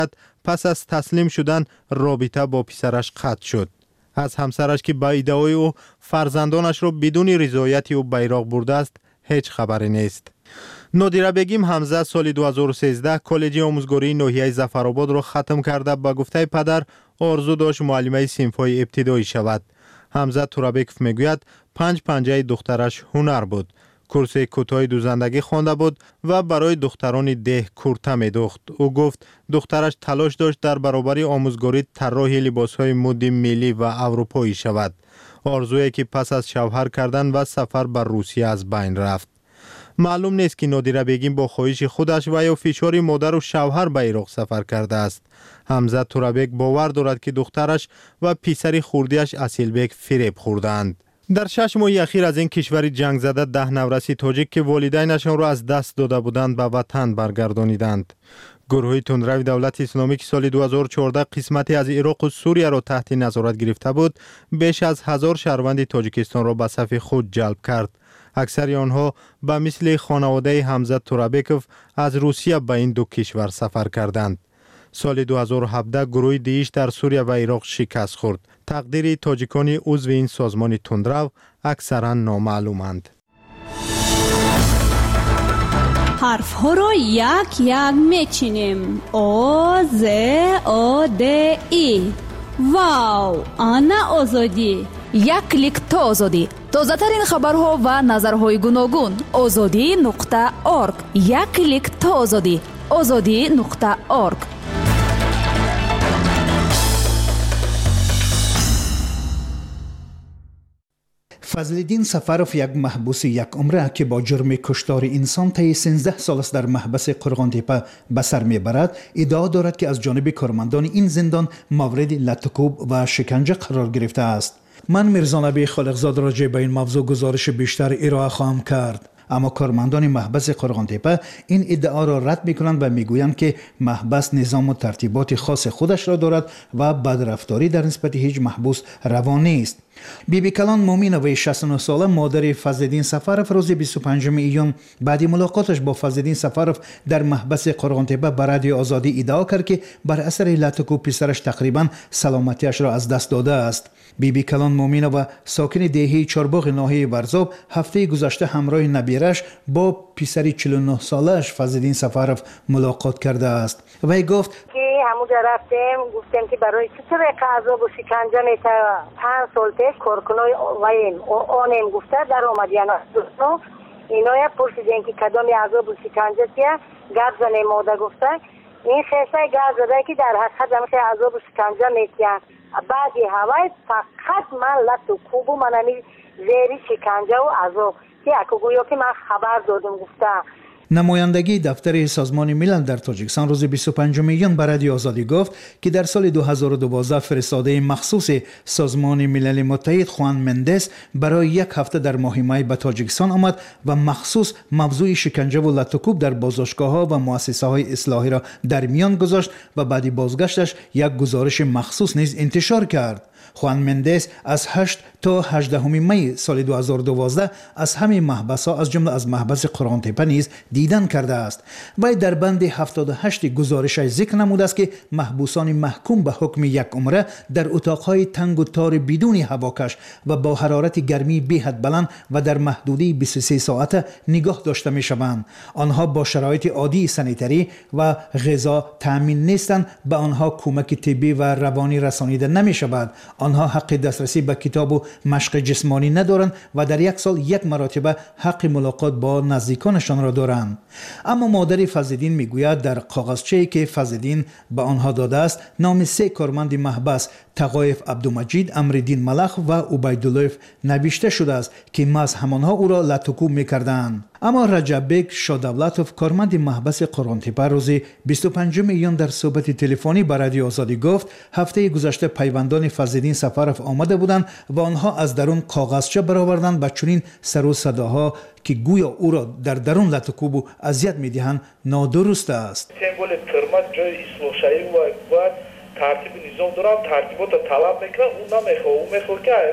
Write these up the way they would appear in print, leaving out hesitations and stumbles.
پس از تسلیم شدن رابطه با پسرش قطع شد. از همسرش که با ادعای او فرزندانش را بدون رضایت او بیراق برده است هیچ خبری نیست. نادیره بیگم حمزه سال 2013 کالج آموزگاری ناحیه ظفرآباد را ختم کرده به گفته پدر آرزو داشت معلمه صنف‌های ابتدایی شود. حمزه تورابکوف میگوید 5 پنجه دخترش هنر بود. کورس کوتاه دوزندگی خوانده بود و برای دختران ده کورته می‌دوخت. او گفت دخترش تلاش داشت در برابر آموزگاری طراح لباس‌های مد ملی و اروپایی شود. آرزویی که پس از شوهر کردن و سفر به روسیه از بین رفت. معلوم نیست که نادیره بیگم با خواهش خودش و یا فشار مادر و شوهر به عراق سفر کرده است. حمزه تورابک باور دارد که دخترش و پسر خردیش اصیلبک فریب خوردند. در 6 ماه اخیر از این کشور جنگ زده 10 نورسی تاجیک که والدینشان را از دست داده بودند به وطن برگردانیدند. گروه تندروی دولت اسلامی که سال 2014 قسمتی از عراق و سوریه را تحت نظارت گرفته بود، بیش از 1000 شهروند تاجیکستان را به صف خود جلب کرد. اکثر آنها به مثل خانواده حمزه تورابکوف از روسیه به این دو کشور سفر کردند. سال 2017 گروه دیش در سوریه و عراق شکست خورد. تقدیر تاجیکان عضو این سازمان تندرو اکثرا نامعلومند. حرف ها را یک یک میچینیم. او ز او د ای. واو، انا آزادی. یک کلیک تا آزادی. تازه ترین خبرها و نظرهای گوناگون. azadi.org. یک کلیک تا آزادی. azadi.org. فضلالدین سفرов یک محبوس یک عمره که با جرم کشتار انسان طی 13 سال است در محبس قرغان‌تپه به سر میبرد، ادعا دارد که از جانب کارمندان این زندان مورد لطکوب و شکنجه قرار گرفته است. من میرزانبی خالقزاد راجع به این موضوع گزارش بیشتر ارائه خواهم کرد. اما کارمندان محبس قرغان‌تپه این ادعا را رد میکنند و میگویند که محبس نظام و ترتیبات خاص خودش را دارد و بدرفتاری در نسبت هیچ محبوس روا نیست. بیبی کلان مومینوی 69 ساله مادر فضلالدین سفرов روز 25 ایون بعد ملاقاتش با فضلالدین سفرов در محبس قرغان‌تپه به رادیو آزادی ادعا کرد که بر اثر لطکوب پسرش تقریبا سلامتیش را از دست داده است. بیبی کلان مومینووا ساکن دهه چارباغ ناحیه ورزاب هفته گذشته همراه نبیرش با پسر 49 سالش فضلالدین سفرov ملاقات کرده است. وی گفت همونجا رفتیم گفتیم که برای چطور عذاب و شکنجه میشه 5 سال پیش کارکنای آنیم گفته در آمدین دوستان اینا پرسیدین که کدام عذاب و شکنجه چیه گپ زنه ماده گفته این خیسته گپ زده که در حقیقت همیشه عذاب و شکنجه میشه بعدی هوای فقط من لطکوب و منمی زیری شکنجه و عذاب که اکوگویا که من خبر دادم گفته. نمایندگی دفتر سازمان ملل در تاجیکستان روز 25 میون به رادیو آزادی گفت که در سال 2012 فرستاده مخصوص سازمان ملل متحد خوان مندس برای یک هفته در ماه می به تاجیکستان آمد و مخصوص موضوع شکنجه و لطکوب در بازداشتگاه‌ها و مؤسسه‌های اصلاحی را در میان گذاشت و بعد بازگشتش یک گزارش مخصوص نیز انتشار کرد. خوان مندس از 8 تا 18 می سال 2012 از همه محبس‌ها از جمله از محبس قرغان‌تپه نیز دیدن کرده است. وی در بند 78 گزارشش ذکر نموده است که محبوسان محکوم به حکم یک عمره در اتاق‌های تنگ و تار بدون هواکش و با حرارت گرمی بی حد بلند و در محدوده 23 ساعته نگاه داشته می‌شوند. آنها با شرایط عادی سانیتری و غذا تامین نیستند، به آنها کمک طبی و روانی رسانیده نمی‌شود. آنها حق دسترسی به کتاب و مشق جسمانی ندارند و در یک سال یک مرتبه حق ملاقات با نزدیکانشان را دارند. اما مادر فضلالدین میگوید در کاغذچه‌ای که فضلالدین به آنها داده است نام 3 کارمند محبس تقایف عبدالمجید، امرالدین ملخ و عبیدالله نوشته شده است که محض همانها او را لطکوب میکردند. اما رجب بیگ شادولتوف کارمند محبس قرغان‌تپه روز 25 میون در صحبت تلفنی با رادیو آزادی گفت هفته گذشته پیوندان فضلالدین سفرov آمده بودند و آنها از درون کاغذچه برآوردند و چنین سر و صداها که گویا او را در درون لطکوب و اذیت میدهند نادرست است. سمبل حرمت جای اصلاح‌شوی و ترتیب نظام دارم ترتیبات طلب میکنم اون نمیخواه که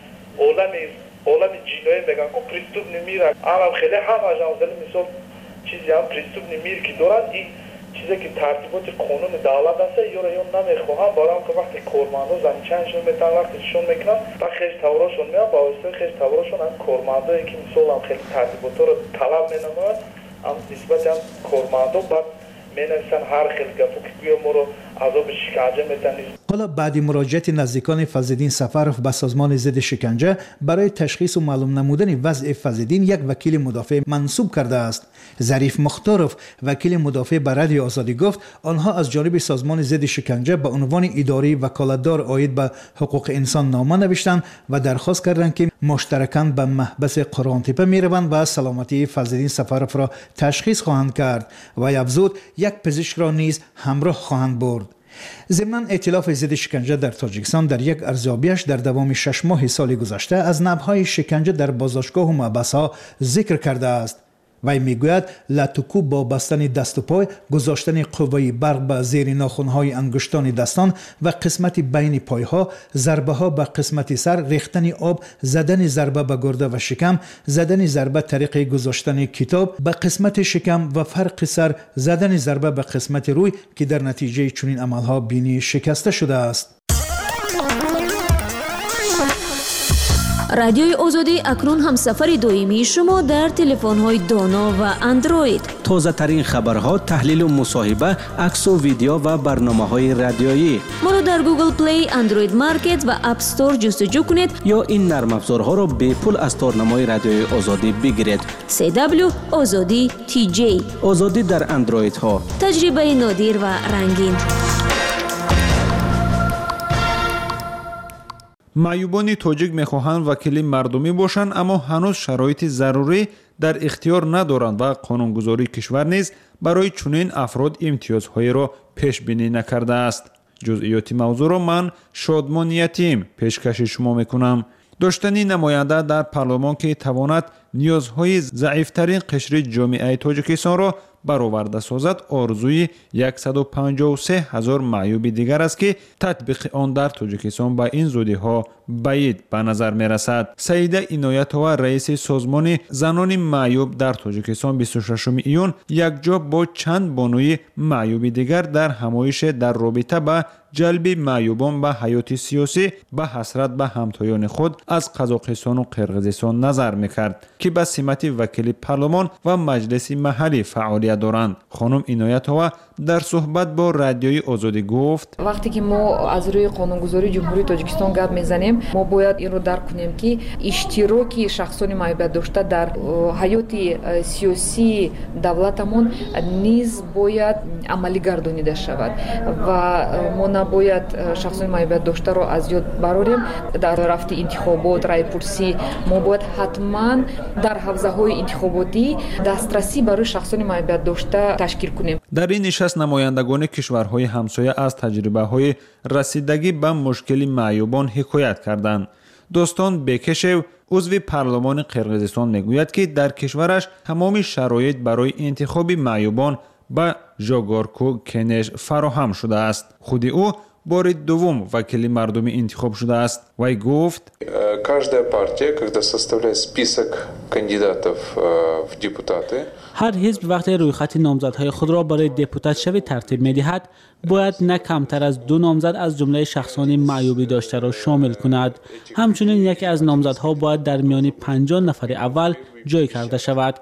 عالم جنایی میگن که پریستوب نمیره اما خیلی همه جانزل مثال چیزی هم پریستوب نمیر که دارن این چیزی که ترتیبات قانون دولت است یا نمیخواهم، برای که وقتی کارمندا زمینشون میتن وقتشون میکنن و خیش توراشون میاد با واسطه خیش توراشون هم کارمندایی که مثلا هم خیلی ترتیبات رو طلب مینماید هم نسبت هم کارمندا بعد مینویسن هر خیلی گفت که بیا ما رو عذاب شکنجه میتن. حالا بعد مراجعت نزدیکان فضل‌الدین سفروف به سازمان ضد شکنجه برای تشخیص و معلوم نمودن وضع فضل‌الدین یک وکیل مدافع منصوب کرده است. ظریف مختارف وکیل مدافع به رادیو آزادی گفت آنها از جانب سازمان ضد شکنجه به عنوان اداره وکالتدار عاید به حقوق انسان نامه نوشتند و درخواست کردند که مشترکاً به محبس قران‌تپه میروند و سلامتی فضل‌الدین سفروف را تشخیص خواهند کرد و افزود یک پزشک را نیز همراه خواهند برد. ضمناً ائتلاف ضد شکنجه در تاجیکستان در یک ارزیابیش در دوام 6 ماه سال گذشته از نوع‌های شکنجه در بازداشتگاه و محبس‌ها ذکر کرده است. وی میگوید لطکو با بستن دست و پای، گذاشتن قوه برق به زیر ناخن‌های انگشتان دستان و قسمت بین پایها، ضربه ها به قسمت سر، ریختن آب، زدن ضربه به گرده و شکم، زدن ضربه طریق گذاشتن کتاب به قسمت شکم و فرق سر، زدن ضربه به قسمت روی که در نتیجه چنین عملها بینی شکسته شده است. رادیوی آزادی اکنون هم سفر دائمی شما در تلفن‌های دانا و اندروید. تازه ترین خبرها، تحلیل و مصاحبه، عکس و ویدیو و برنامه‌های رادیویی. ما را در گوگل پلی، اندروید مارکت و اپ استور جستجو کنید یا این نرم افزارها را به پول از تارنمای رادیوی آزادی بگیرید. CW آزادی TJ آزادی در اندروید ها. تجربه نادر و رنگین. معیوبان تاجیک میخواهند وکیل مردمی باشند اما هنوز شرایط ضروری در اختیار ندارند و قانونگذاری کشور نیز برای چنین افراد امتیازهای را پیش بینی نکرده است. جزئیات موضوع را من شادمان یتیم پیشکش شما میکنم. داشتن نماینده در پارلمان که تواند نیازهای ضعیفترین قشر جامعه تاجیکستان را برآورده سازد آرزوی 153,000 معیوب دیگر است که تطبیق آن در تاجیکستان با این زودی ها بعید به نظر می رسد. سعیده عنایت‌آور رئیس سازمان زنان معیوب در تاجیکستان 26 ایون یکجا با چند بانوی معیوب دیگر در همایش در رابطه با جلب معیوبان به حیات سیاسی به حسرت به همتایان خود از قزاقستان و قرقیزستان نظر میکرد که به سمت وکیل پارلمان و مجلس محلی فعالیت دارند. خانم عنایت‌آور در صحبت با رادیوی آزادی گفت وقتی که ما از روی قانونگذاری جمهوری تاجیکستان گپ میزنیم ما باید این رو درک کنیم که اشتراکی شخصان معیوب داشته در حیات سیاسی دولتمون نیز باید عملی گردانیده شود و ما نباید شخصان معیوب داشته رو از یاد براریم. در رفت انتخابات رای پرسی ما باید حتما در حوزه های انتخاباتی دسترسی برای شخصان معیوب داشته تشکیل کنیم. در این نشست نمایندگان کشورهای همسایه از تجربه‌های رسیدگی به مشکل معیوبان حکایت کردند. دوستان بکشو عضو پارلمان قرقیزستان میگوید که در کشورش تمام شرایط برای انتخاب معیوبان به ژاگارکو کنش فراهم شده است. خود او بار دوم وکیل مردمی انتخاب شده است. وی گفت каждая партия, когда составляет список кандидатов в депутаты, هر حزب وقتی رویخط نامزدهای خود را برای دپوتات شوی ترتیب می‌دهد باید نه کمتر از 2 نامزد از جمله شخصان معیوبی داشته را شامل کند. همچنین یکی از نامزدها باید در میان 50 نفر اول جای کرده شود.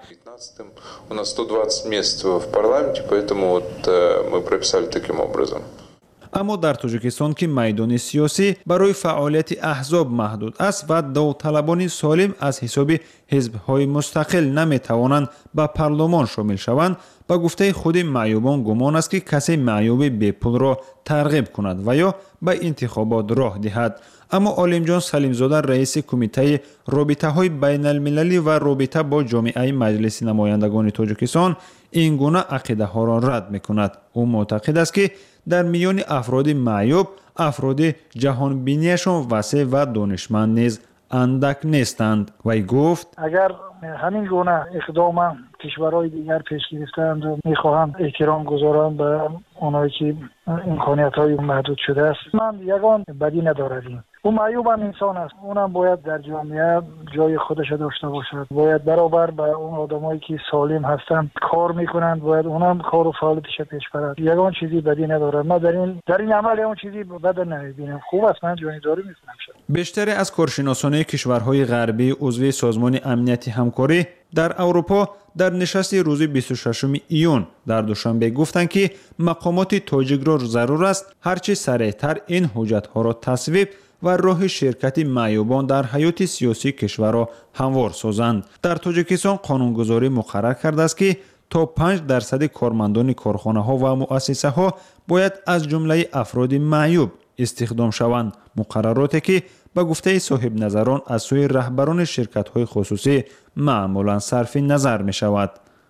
У нас 120 мест в парламенте, поэтому вот мы прописали таким образом. اما در تاجیکستان که میدان سیاسی برای فعالیت احزاب محدود است و داوطلبان سالم از حساب حزب‌های مستقل نمی‌توانند به پارلمان شامل شوند، با گفته خود معیوبان گمان است که کسی معیوب بی پول را ترغیب کند و یا به انتخابات راه دهد. اما عالمجان سلیمزاده رئیس کمیته رابطه‌های بین المللی و رابطه با جامعه مجلس نمایندگان تاجیکستان این گونه عقیده ها را رد می‌کند. او معتقد است که در میان افراد معیوب افراد جهان بینیشان وسیع و دانشمند نیز اندک نیستند. وی گفت اگر همین گونه اقدام کشورهای دیگر پیش گرفتند و میخواهند احترام گذارند به اونایی که امکانیت های محدود شده است من یگان بدی نداریم. اون معیوب هم انسان است، اونم باید در جامعه جای خودش داشته باشد. باید برابر با اون آدمایی که سالم هستند کار میکنند، باید اونم کار و فعالیتش پیش برد. یگان چیزی بدی نداره. ما در این عمل اون چیزی بد نمیبینم. خوب است، من جانبداری میکنم. بیشتر از کارشناسان کشورهای غربی عضو سازمان امنیتی همکاری در اروپا در نشست روز 26 ایون در دوشنبه گفتند که مقامات تاجیک را ضرور است هرچه سریعتر این حجت‌ها را تصویب و راه شرکت معیوبان در حیات سیاسی کشور را هموار سازند. در تاجیکستان قانونگذاری مقرر کرده است که تا 5% کارمندان کارخانه‌ها و مؤسسه‌ها باید از جمله افراد معیوب استخدام شوند. مقرراتی که به گفته صاحب نظران از سوی رهبران شرکت‌های خصوصی معمولاً صرف نظر می‌شود.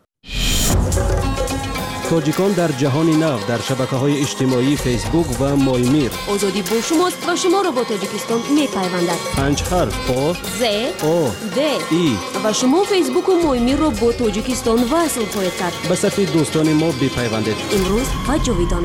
تاجیکان در جهان نو در شبکه‌های اجتماعی فیسبوک و مایمیر. آزادی با شماست و شما را با تاجیکستان می‌پیوندد. 5 حرف آ ز او د ای و شما فیسبوک و مایمیر را با تاجیکستان وصل خواهید کرد. به صفحه دوستان ما بپیوندید. امروز و جاویدانه.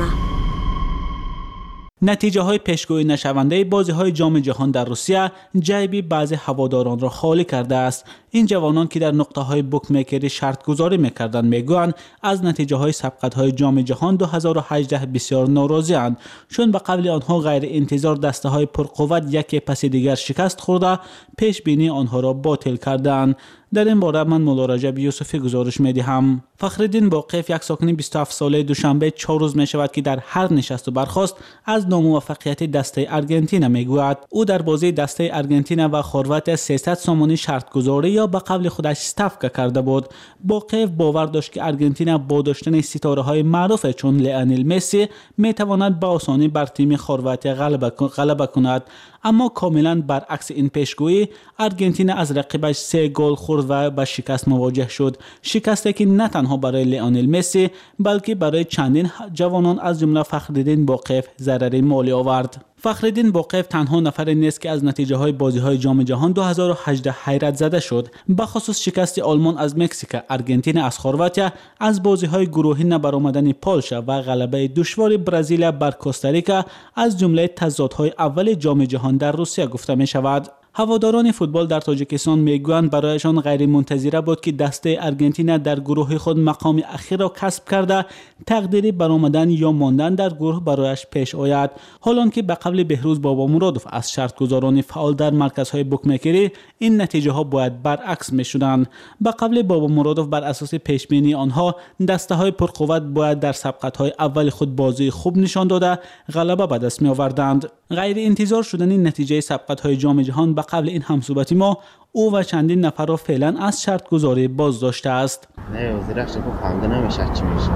نتیجه های پیشگویی نشونده بازی های جام جهان در روسیه جیب بعضی هواداران را خالی کرده است. این جوانان که در نقطه های بوک میکری شرط گذاری میکردند میگویند از نتیجه های سبقت های جام جهان 2018 بسیار ناراضی اند، چون به قبل آنها غیر انتظار دسته های پرقوت یکی پس دیگر شکست خورده پیش بینی آنها را باطل کردند. در این باره من مولا رجب یوسفی گزارش میدهم. فخرالدین باقیف یک ساکن 27 ساله دوشنبه 4 روز می شود که در هر نشست و برخاست از ناموفقیت دسته آرژانتین میگوید. او در بازی دسته آرژانتین و خرواتیا 300 سومانی شرط گذاری یا به قبل خودش استفکا کرده بود. باقیف باور داشت که آرژانتین با داشتن ستاره های معروف چون لیونل مسی می تواند به آسانی بر تیم خرواتیا غلبه کند، اما کاملا برعکس این پیشگویی آرژانتین از رقیبش 3 گل خورد و با شکست مواجه شد. شکستی که نه تنها برای لیونل مسی بلکه برای چندین جوانان از جمله فخرالدین باقیف ضرر مالی آورد. فخرالدین باقیف تنها نفر نیست که از نتیجه های بازی های جام جهان 2018 حیرت زده شد. به خصوص شکست آلمان از مکزیک، آرژانتین از خرواتیا، از بازی های گروهی نبرآمدن پولشا و غلبه دشوار برزیل بر کوستاریکا از جمله تضادهای اول جام جهان در روسیه گفته می شود. هواداران فوتبال در تاجیکستان میگویند برایشان غیر منتظره بود که دسته آرژانتین در گروه خود مقام اخیر را کسب کرده تقدیری برآمدن یا ماندن در گروه برایش پیش آید، حالان که به قبل بهروز بابا مرادوف از شرطگزاران فعال در مرکزهای بوکمیکری این نتیجه ها باید برعکس می شدند. به قبل بابا مرادوف بر اساس پیش بینی آنها دسته های پرقوت باید در سبقت های اول خود بازی خوب نشان داده غلبه به دست می آوردند. غیر انتظار شدن این نتیجه سبقت های جام جهان به قبل این همصحبتی ما او و چندین نفر را فعلا از شرط گذاری باز داشته است. نه وزیرش کو فهمیده نمیشه چی میشه.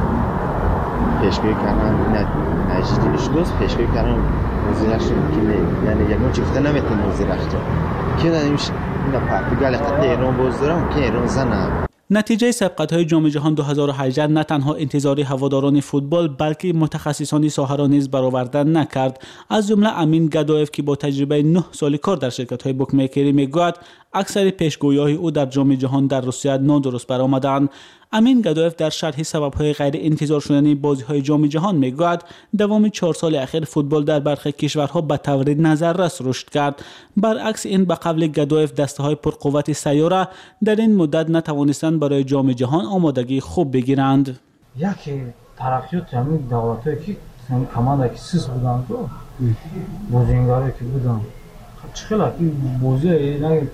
پیشگویی کردن نه اجازهش دوست پیشگویی کردن وزیرش که یعنی یگان چفته نمیتونه وزیرش که نمیشه نه پرتغال خط ایران بازدارم که ایران زنه. نتیجه سبقت‌های جام جهان 2018 نه تنها انتظار هواداران فوتبال بلکه متخصصان ساحه را نیز برآورده نکرد. از جمله امین گدایف که با تجربه 9 سال کار در شرکت‌های بوکمیکری میگوید اکثر پیشگویی‌های او در جام جهان در روسیه نادرست برآمدند. امین گدایف در شرح سبب‌های غیر انتظار شدن بازی‌های جام جهان میگوید دوام 4 سال اخیر فوتبال در برخی کشورها به طور نظررس رشد کرد. برعکس این به قبل گدایف دسته‌های پرقوت سیاره در این مدت نتوانستند برای جام جهان آمادگی خوب بگیرند. یکی ترقیات همین دولت‌هایی که کمانده که سیس بودند و بازیگرایی که بودند چخیلا که بازی نگه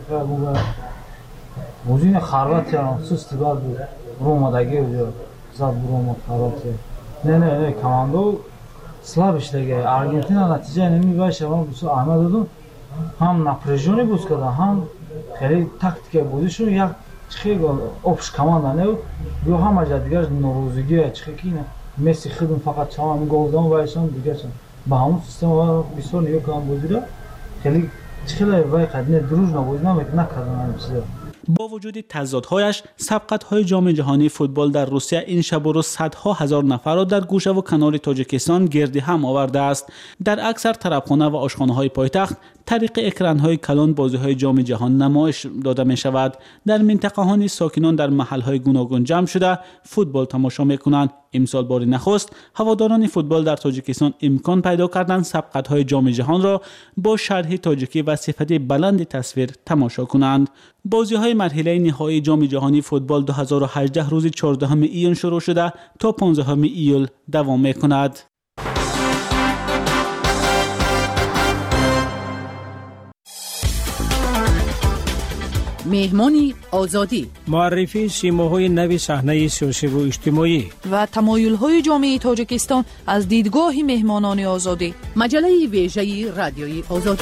بازی خرواتیا سیس دیگر بود رومادگی بود زد روم خرواتیا نه کماندو слабش دیگه آرژانتین نتیجه نمیباشه و بسیار احمد دادم هم نپرژونی بود کرده هم خیلی تاکتیک بودشون یک چخیل اپش کمانده نه یا هم اجازه دیگر نوروزگی چخیل مسی خودم فقط چهار گل زدن و ایشان دیگه چون با همون سیستم بسیار نیو کام بودیره خیلی چخیل وای قدنه دروژ نبود نکردن چیزا. با وجود تضادهایش سبقت‌های جام جهانی فوتبال در روسیه این شب و روز صدها هزار نفر را در گوشه و کنار تاجیکستان گردی هم آورده است. در اکثر طربخانه و آشخانه‌های پایتخت طریق اکران‌های کلان بازی‌های جام جهان نمایش داده می‌شود. در منطقه‌های ساکنان در محل‌های گوناگون جمع شده فوتبال تماشا می‌کنند. امسال بار نخست هواداران فوتبال در تاجیکستان امکان پیدا کردند سبقت‌های جام جهان را با شرح تاجیکی و صفت بلند تصویر تماشا کنند. بازی‌های مرحله نهایی جام جهانی فوتبال 2018 روز 14 ایون شروع شده تا 15 ایول دوام می‌کند. مهمانی آزادی، معرفی سیماهای نو صحنه سیاسی و اجتماعی و تمایل‌های جامعه تاجیکستان از دیدگاه مهمانان آزادی. مجله ویژه رادیوی آزادی.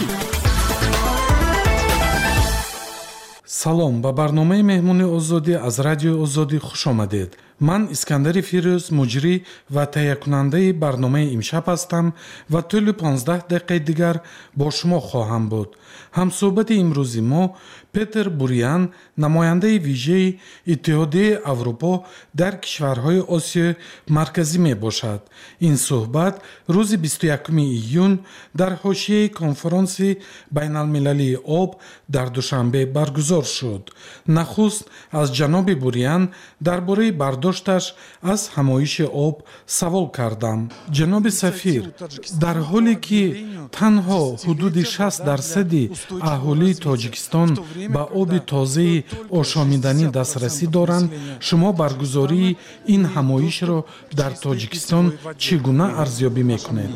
салом ба барномаи меҳмони озодӣ аз радиои озодӣ хуш омадед. ман искандари фирӯз муҷрӣ ва таҳиякунандаи барномаи имшаб ҳастам ва тӯли 15 дақиқаи дигар бо шумо хоҳам буд. ҳамсӯҳбати имрӯзи мо петер бурян, намояндаи вижаи иттиҳодияи аврупо дар кишварҳои осиёи марказӣ мебошад. ин суҳбат рӯзи 21 июн дар ҳошияи конференсияи байналмилалии об дар душанбе баргузор шуд. нахуст аз ҷаноби бурян дар бораи бардошташ аз ҳамоиши об савол кардам. ҷаноби сафир, дар ҳоле ки танҳо ҳудуди 60% аҳолии тоҷикистон ба оби тозаи ошомиданӣ дастрасӣ доранд, шумо баргузории ин ҳамоишро дар тоҷикистон чӣ гуна арзёбӣ мекунед?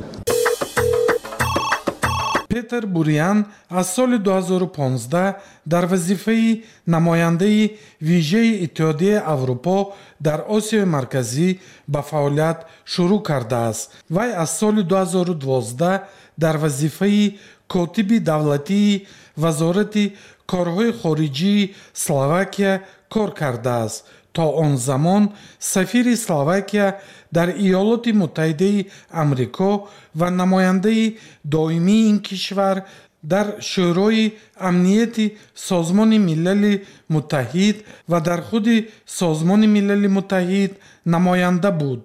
петер бурян аз соли 2015 дар вазифаи намояндаи вижаи иттиҳодияи аврупо дар осиёи марказӣ ба фаъолият шурӯъ кардааст. вай аз соли 2012 дар вазифаи котиби давлатии вазорати корҳои хориҷии Словакия кор кардааст. то он замон сафири Словакия дар Иёлоти Муттаҳидаи Амрико ва намояндаи доимии ин кишвар дар шӯрои амнияти Созмони Милали Муттаҳид ва дар худи Созмони Милали Муттаҳид намоянда буд.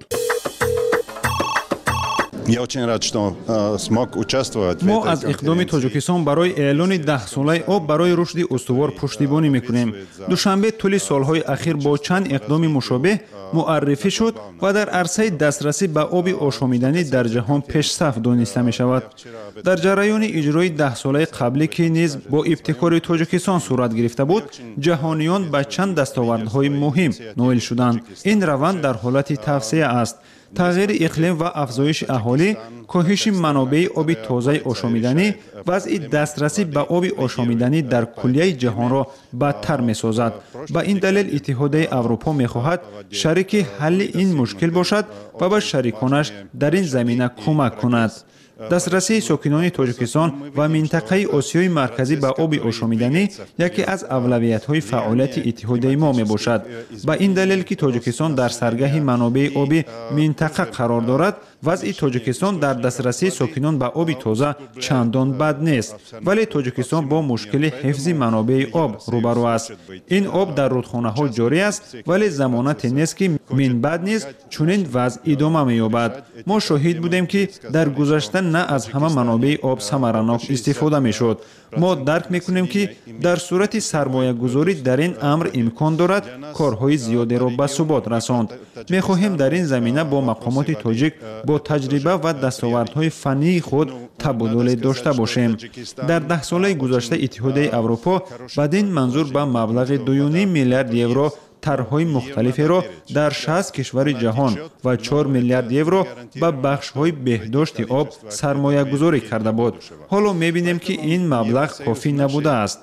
мо аз иқдоми тоҷикистон барои эълони 10-солаи об барои рушди устувор пуштибонӣ мекунем. душанбе тӯли солҳои ахир бо чанд иқдоми мушобеҳ муаррифӣ шуд ва дар арсаи дастрасӣ ба оби ошомиданӣ дар ҷаҳон пешсаф дониста мешавад. дар ҷараёни иҷрои 10-солаи қаблӣ ки низ бо ибтикори тоҷикистон сурат гирифта буд, ҷаҳониён ба чанд дастовардҳои муҳим ноил шуданд. ин раванд дар ҳолати тавсея аст. тағйири иқлим ва афзоиши аҳолӣ, коҳиши манобеи оби тозаи ошомиданӣ, вазъи дастрасӣ ба оби ошомиданӣ дар куллияи ҷаҳонро бадтар месозад. ба ин далел иттиҳодияи аврупо мехоҳад шарики ҳалли ин мушкил бошад ва ба шариконаш дар ин замина кӯмак кунад. дастрасии сокинони тоҷикистон ва минтақаи осиёи марказӣ ба оби ошомиданӣ яке аз авлавиятҳои фаъолияти иттиҳодияи мо мебошад. ба ин далел ки тоҷикистон дар саргаҳи манобеи оби минтақа қарор дорад, вазъи тоҷикистон дар дастрасии сокинон ба оби тоза чандон бад нест, вале тоҷикистон бо мушкили ҳифзи манобеи об рӯбарӯ аст. ин об дар рудхонаҳо ҷорӣ аст, вале замонате нест ки минбаъд низ чунин вазъ идома меёбад. мо шоҳид будем ки дар гузашта на аз ҳама манобеи об самаранок истифода мешуд. мо дарк мекунем ки дар сурати сармоягузорӣ дар ин амр имкон дорад корҳои зиёдеро ба субот расонд. мехоҳем дар ин замина бо мақомоти тоҷик бо таҷриба ва дастовардҳои фаннии худ табодуле дошта бошем. дар 10 солаи гузашта иттиҳодияи аврупо бадин манзур ба маблағи 2.5 миллиард евро тарҳҳои мухталиферо дар 60 кишвари ҷаҳон ва 4 миллиард евро ба бахшҳои беҳдошти об сармоягузорӣ карда буд. ҳоло мебинем ки ин маблағ кофӣ набудааст.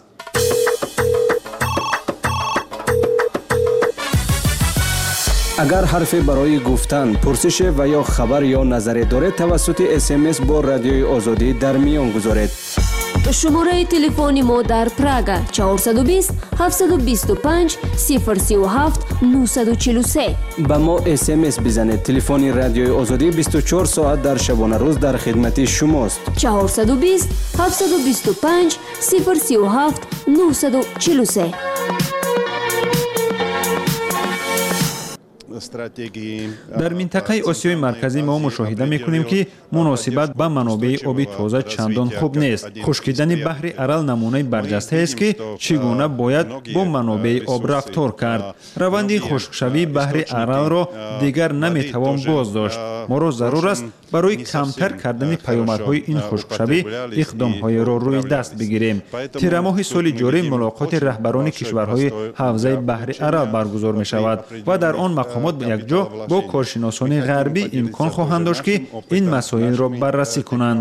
агар ҳарфе барои гуфтан, пурсише ва ё хабар ё назаре доред, тавассути SMS бо радиои озодӣ дар миён гузоред. шумораи телефони мо дар Прага 420 725 037 943. ба мо SMS бизанед. телефони радиои озодӣ 24 соат дар шабонарӯз дар хидмати шумост. 420 725 037 943. дар минтақаи осиёи марказӣ мо мушоҳида мекунем ки муносибат ба манобеи оби тоза чандон хуб нест. хушкидани баҳри арал намунаи барҷастаест ки чӣ гуна бояд бо манобеи об рафтор кард. раванди хушкшавии баҳри аралро дигар наметавон боздошт. моро зарур аст барои камтар кардани паёмадҳои ин хушкшавӣ иқдомҳоеро рӯи даст бигирем. тирамоҳи соли ҷорӣ мулоқоти раҳбарони кишварҳои ҳавзаи баҳри арал баргузор мешавад ва дар он мақомот якҷо бо коршиносони ғарбӣ имкон хоҳанд дошт ки ин масоилро баррасӣ кунанд.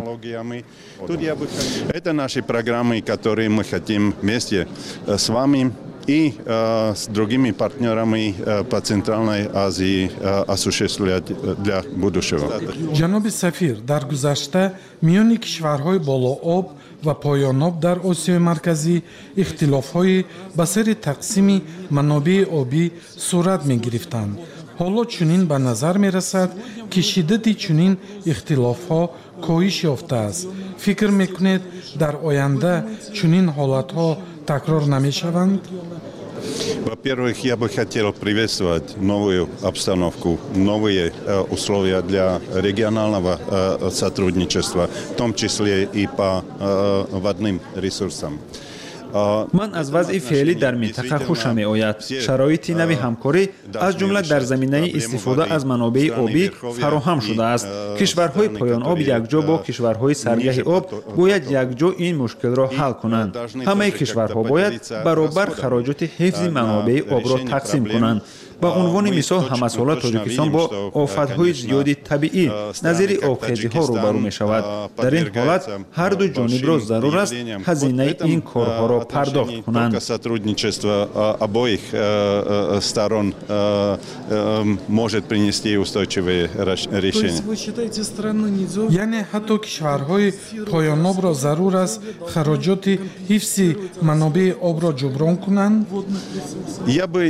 Это наши программы, которые мы хотим вместе с вами и с другими партнерами по Центральной Азии осуществлять для будущего. ҷаноби сафир, дар гузашта миёни кишварҳои болооб ва поёноб дар осиёи марказӣ ихтилофҳои ба сари тақсими манобеи обӣ сурат мегирифтанд. ҳоло чунин ба назар мерасад ки шиддати чунин ихтилофҳо коҳиш ёфтааст. фикр мекунед дар оянда чунин ҳолатҳо такрор намешаванд? Во-первых, я бы хотел приветствовать новую обстановку, новые условия для регионального сотрудничества, в том числе и по водным ресурсам. ман аз вазъи феълӣ дар минтақа хушам меояд. шароити нави ҳамкорӣ аз ҷумла дар заминаи истифода аз манобеи обӣ фароҳам шудааст. кишварҳои поёноб якҷо бо кишварҳои саргаҳи об бояд якҷо ин мушкилро ҳал кунанд. ҳамаи кишварҳо бояд баробар хароҷоти ҳифзи манобеи обро тақсим кунанд. ба унвони мисол ҳамасола тоҷикистон бо офатҳои зиёди табиӣ назири обхезиҳо рӯбарӯ мешавад. дар ин ҳолат ҳар ду ҷонибро зарур аст ҳазинаи ин корҳоро пардохт кунанд. Сотрудничество обоих сторон может принести устойчивые решения. яъне ҳатто кишварҳои поёнобро зарур аст хароҷоти ҳифзи манобеи обро ҷуброн кунанд? Я бы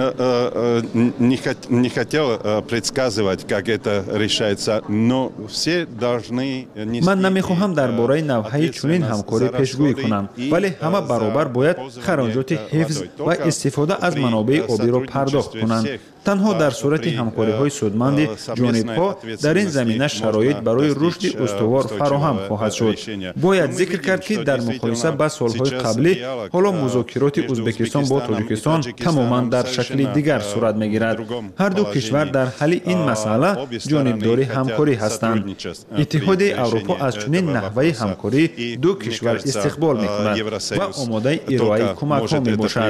не хотел предсказывать, как это решается, но все должны... ман намехоҳам дар бораи навъҳаи чунин ҳамкорӣ пешгӯӣ кунам, вале ҳама баробар бояд хароҷоти ҳифз ва истифода аз манобеи обиро пардохт кунанд. танҳо дар сурати ҳамкориҳои судманди ҷонибҳо дар ин замина шароит барои рушди устувор фароҳам хоҳад шуд. бояд зикр кард ки дар муқоиса ба солҳои қаблӣ ҳоло музокироти ӯзбекистон бо тоҷикистон тамоман дар шакли дигар сурат мегирад. ҳар ду кишвар дар ҳалли ин масъала ҷонибдори ҳамкорӣ ҳастанд. иттиҳоди аврупо аз чунин наҳваи ҳамкорӣ ду кишвар истиқбол мекунад ва омодаи ироаи кӯмакҳо мебошад.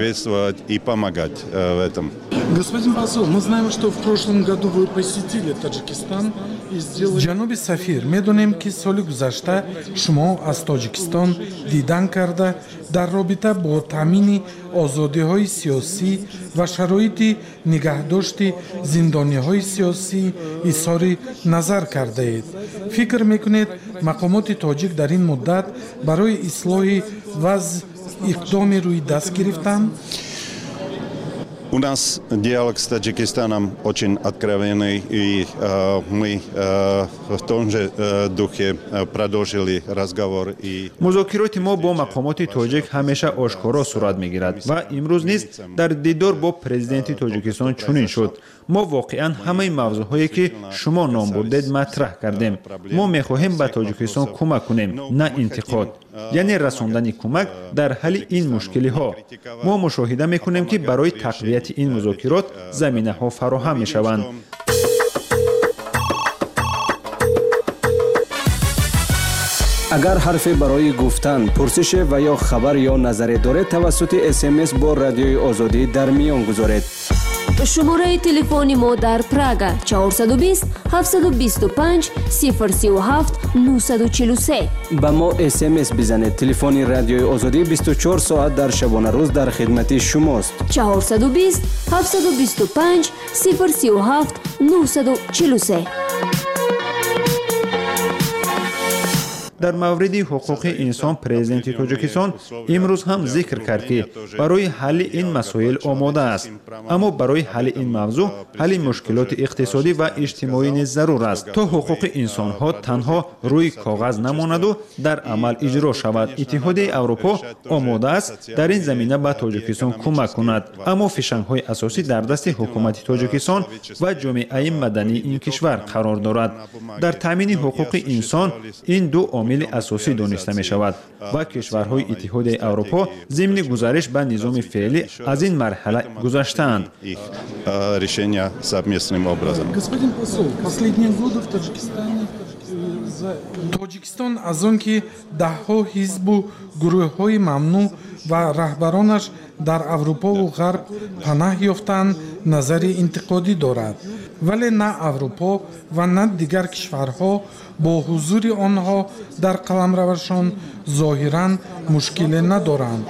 Мы знаем, что в прошлом году вы посетили Таджикистан и сделали... ҷаноби сафир, медонем ки соли гузашта шумо аз Тоҷикистон дидан карда дар робита бо таъмини озодиҳои сиёсӣ ва шароити нигаҳдошти зиндониҳои сиёсӣ изҳори назар кардаед. фикр мекунед мақомоти тоҷик дар ин муддат барои ислоҳи вазъ иқдоме рӯи даст гирифтанд? У нас диалог с Таджикистаном очень откровенный, и мы в том же духе продолжили разговор. музокироти мо бо мақомоти тоҷик ҳамеша ошкоро сурат мегирад ва имрӯз низ дар дидор бо президенти Тоҷикистон чунин шуд. мо воқеан ҳамаи мавзӯъҳое ки шумо ном бурдед матраҳ кардем. мо мехоҳем ба Тоҷикистон кӯмак кунем, на интиқод, яъне расондани кӯмак дар ҳалли ин мушкилиҳо. мо мушоҳида мекунем ки барои тақвияти ин музокирот заминаҳо фароҳам мешаванд. агар ҳарфе барои гуфтан, пурсише ва ё хабар ё назаре доред, тавассути смс бо Радиои Озодӣ дар миён гузоред. шумораи телефони мо дар Прага 420 725 037 943. ба мо смс бизанед. телефони Радиои Озодӣ 24 соат дар шабонарӯз дар хидмати шумост. 420 725 037 943. дар мавриди ҳуқуқи инсон президенти тоҷикистон имрӯз ҳам зикр кард ки барои ҳалли ин масоил омода аст, аммо барои ҳалли ин мавзӯъ ҳалли мушкилоти иқтисодӣ ва иҷтимоӣ низ зарур аст, то ҳуқуқи инсонҳо танҳо рӯи коғаз намонаду дар амал иҷро шавад. иттиҳодияи аврупо омода аст дар ин замина ба тоҷикистон кӯмак кунад, аммо фишангҳои асосӣ дар дасти ҳукумати тоҷикистон ва ҷомеаи мадании ин кишвар қарор дорад. дар таъмини ҳуқуқи инсон ин ду омили асосӣ дониста мешавад ва кишварҳои иттиҳодияи аврупо зимни гузариш ба низоми феълӣ аз ин марҳала гузаштаанд. Решение совместным образом. Господин посол, последние годы в Таджикистане Тоҷикистон аз он ки даҳҳо ҳизбу гурӯҳҳои мамнӯъ ва раҳбаронаш дар Аврупову Ғарб панаҳ ёфтанд, назари интиқодӣ дорад. Вале на Аврупо ва на дигар кишварҳо бо ҳузури онҳо дар қаламравашон зоҳиран мушкиле надоранд.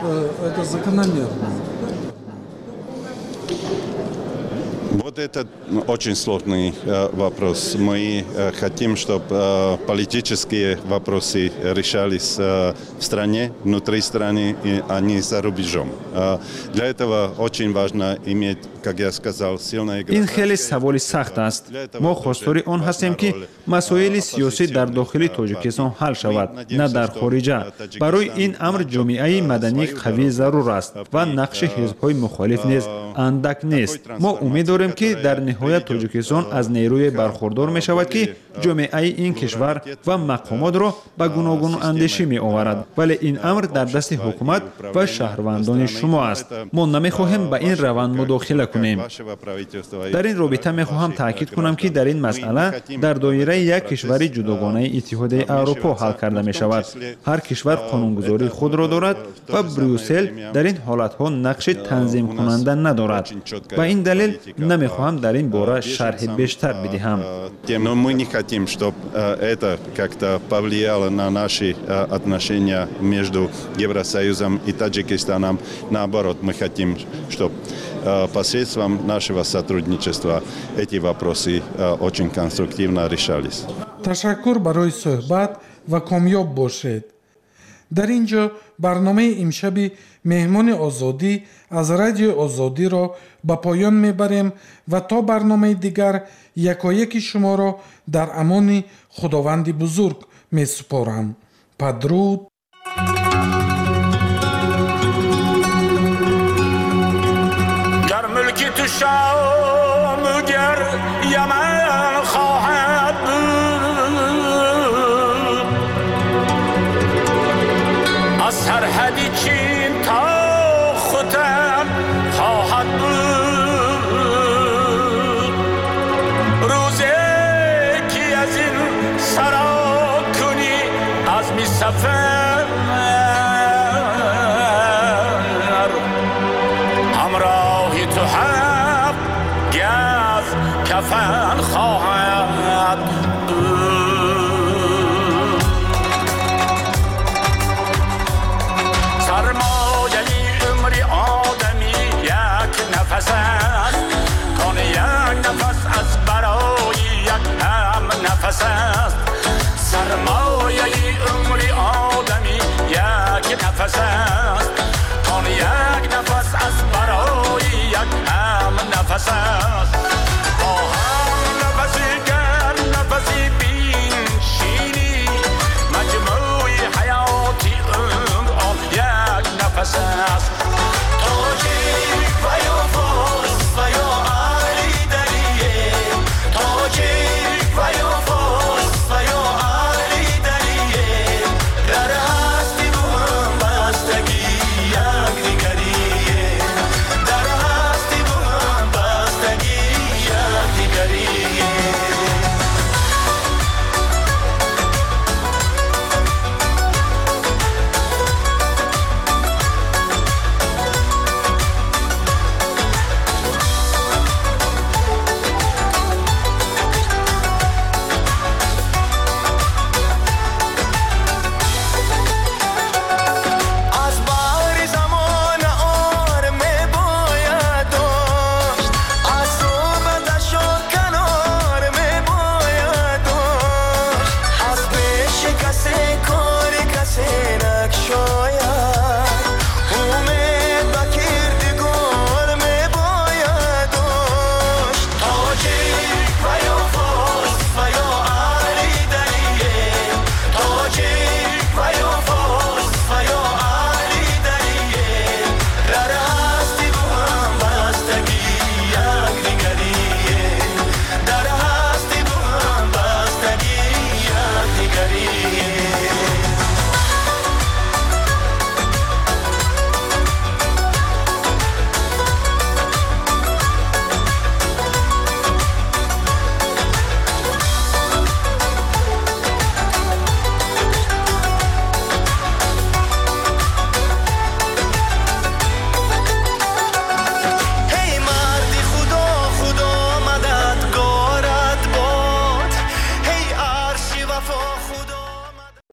Вот это очень сложный вопрос. Мы хотим, чтобы политические вопросы решались в стране, внутри страны, а не за рубежом. Для этого очень важно иметь, как я сказал, сильное государство. ин хеле саволи сахт аст. мо хостори он ҳастем ки масоили сиёсӣ дар дохили тоҷикистон ҳал шавад, на дар хориҷа. барои ин амр ҷомеаи маданӣ қавӣ зарур аст ва нақши ҳизбҳои мухолиф низ андак нест. мо умед дорем ки дар ниҳоят тоҷикистон аз нерӯе бархурдор мешавад ки ҷомеаи ин кишвар ва мақомотро ба гуногунандешӣ меоварад, вале ин амр дар дасти ҳукумат ва шаҳрвандони шумо аст. мо намехоҳем ба ин раванд мудохила кунем. дар ин робита мехоҳам таъкид кунам ки дар ин масъала дар доираи як кишвари ҷудогонаи иттиҳодияи аврупо ҳал карда мешавад. ҳар кишвар қонунгузории худро дорад ва Брюссел дар ин ҳолатҳо нақши танзимкунанда надорад. ба ин далел намехоҳам дар ин бора шарҳи бештар бидиҳам. Но мы не хотим, чтобы это как-то повлияло на наши отношения между Евросоюзом и Таджикистаном. Наоборот, мы хотим, чтобы посредством нашего сотрудничества эти вопросы очень конструктивно решались. Ташаккур барои суҳбат ва комёб бошед. дар ин ҷо барномаи имшаби меҳмони озодӣ аз радиои озодиро ба поён мебарем ва то барномаи дигар якояки шуморо дар амони худованди бузург месупорам. падруд. گر ملکی تو شام گر یمن خواهد بود از سرحدی چین تا خودم خواهد بود روزی که از این سرا کنی از می سفر همراهی تو هم گز کفن خواهد بود سرمایه عمری آدمی یک نفس است کن یک نفس از برای یک هم نفس است سرمایه عمری آدمی یک نفس است کن یک نفس از برای یک هم نفس است با هم نفسی گر نفسی بین شینی مجموعی حیاتی عمر آن یک نفس است تاجیک و یا فارس و یا علی دریه تاجیک و یا فارس و یا علی دریه در هستی و هم بستگی یک دیگریه در هستی و هم بستگی say